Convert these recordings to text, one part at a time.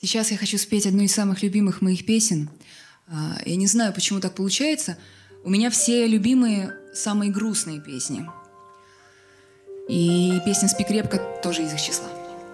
Сейчас я хочу спеть одну из самых любимых моих песен. Я не знаю, почему так получается. У меня все любимые самые грустные песни. И песня «Спи крепко» тоже из их числа.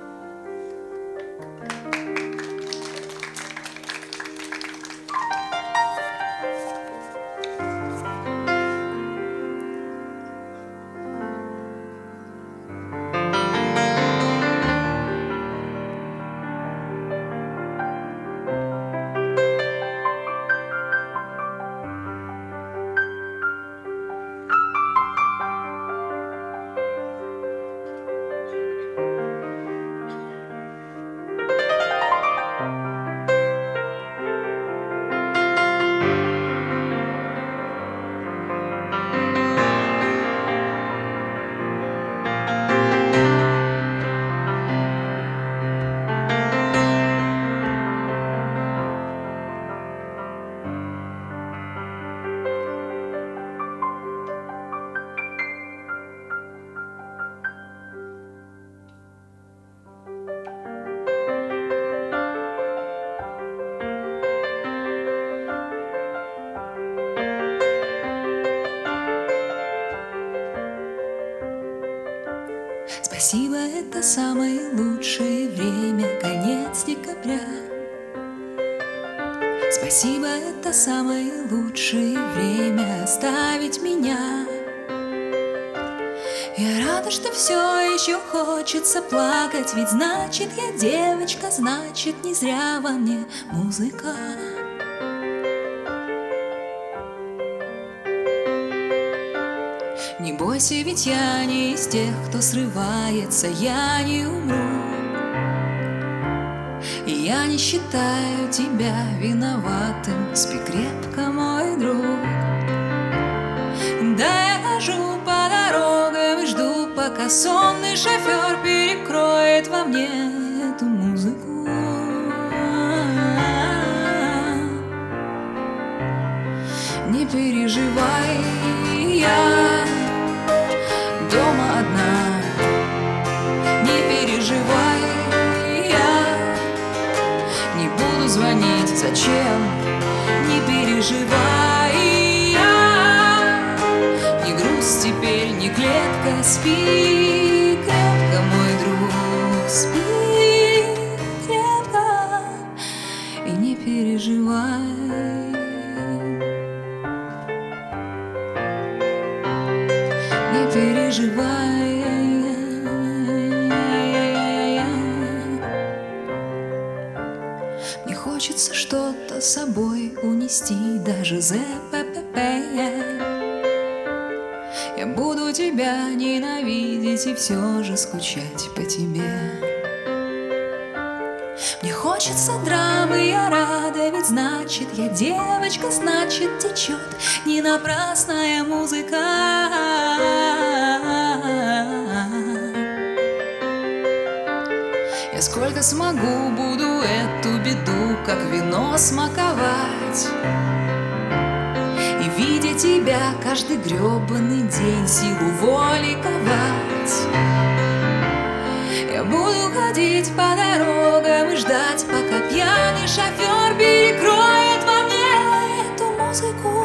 Спасибо, это самое лучшее время, конец декабря. Спасибо, это самое лучшее время оставить меня. Я рада, что все еще хочется плакать, ведь значит я девочка, значит не зря во мне музыка. Не бойся, ведь я не из тех, кто срывается, я не умру. И я не считаю тебя виноватым, спи крепко, мой друг. Да, я хожу по дорогам и жду, пока сонный шофер перекроет во мне эту музыку. Не переживай, я дома одна. Не переживай, я не буду звонить, зачем? Не переживай, я не грусть теперь, не клетка. Спи крепко, мой друг, спи крепко и не переживай. Не переживай. Мне хочется что-то с собой унести, даже ЗППП. Я буду тебя ненавидеть и все же скучать по тебе. Мне хочется драмы, я рада, ведь значит я девочка, значит течет не напрасная музыка. Я сколько смогу, буду эту беду, как вино, смаковать. И видя тебя каждый гребаный день, силу воли ковать. Я буду ходить по дорогам и ждать, пока пьяный шофер перекроет во мне эту музыку.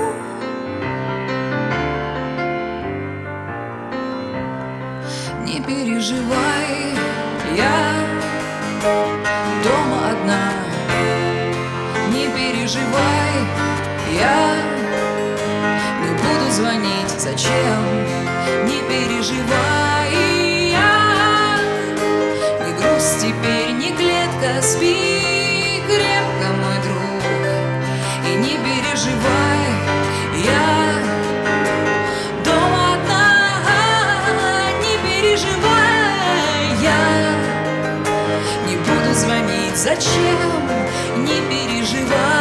Не переживай, я дома одна. Не переживай, я не буду звонить, зачем? Не переживай, я не грусть теперь, не клетка. Спи крепко, мой друг, и не переживай, я дома одна. Не переживай, я не буду звонить, зачем? Не переживай.